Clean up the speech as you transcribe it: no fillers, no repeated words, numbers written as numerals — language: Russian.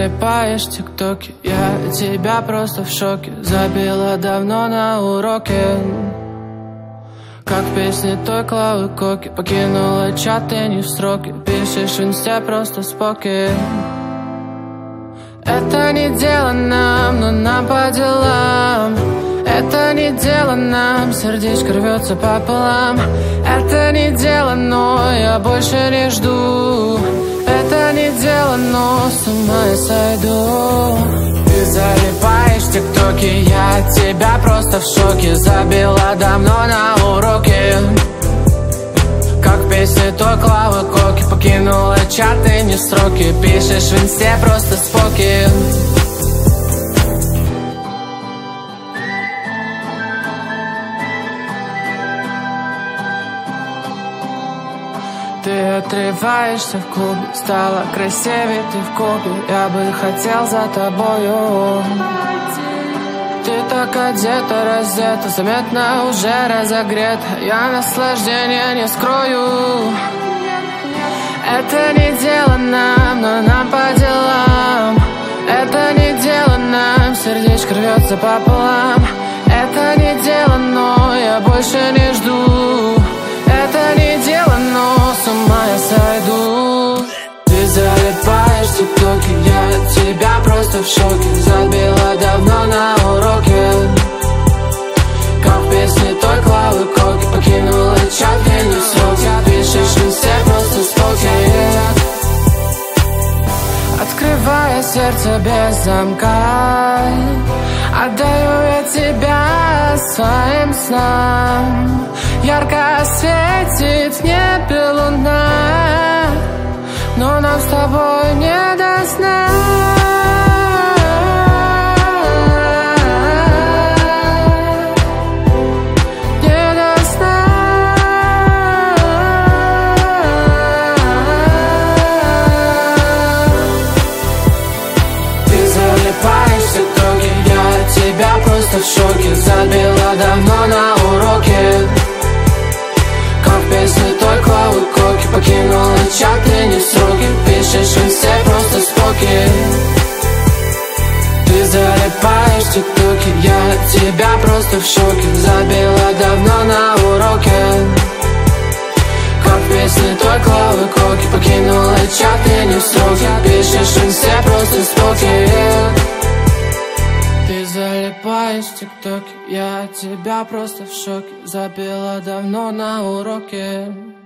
залипаешь в тиктоке, я тебя просто в шоке. Забила давно на уроке, как песни той Клавы Коки. Покинула чат и не в сроке, пишешь в инсте просто споки. Это не дело нам, но нам по делам. Это не дело нам, сердечко рвется пополам. Это не дело, но я больше не жду. Это не дело, но с ума я сойду. Ты залипаешь в тиктоке, я от тебя просто в шоке. Забила давно на уроке, как песни той Клавы Коки. Покинула чат и не в сроке, пишешь в инсте просто споки. Ты отрываешься в клубе, стала красивее ты в купе. Я бы хотел за тобою. Ты так одета, раздета, заметно уже разогрета. Я наслаждение не скрою. Это не дело нам, но нам по делам. Это не дело нам, сердечко рвется пополам. Это не дело, но я больше не жду. Это не дело, но с ума я сойду. Ты залипаешь в тиктоке, я от тебя просто в шоке. Забила давно на уроке, как песни той Клавы Коки. Покинула чат и не в сроке, пишешь в инсте просто споки. Открывая сердце без замка, отдаю я тебя своим снам. Ярко светит в небе луна, но нам с тобой не до сна. Не до сна. Ты залипаешь в тиктоке, я от тебя просто в шоке. Забила давно на уроке, как песни той Клавы Коки. Покинула чат и не в сроке, пишешь в инсте просто споки. Ты залипаешь в тиктоке, я от тебя просто в шоке. Забила давно на уроке, как песни той Клавы Коки. Покинула чат и не в сроке, пишешь в инсте просто споки. Ты залипаешь в тиктоке, я от тебя просто в шоке. Забила давно на уроке.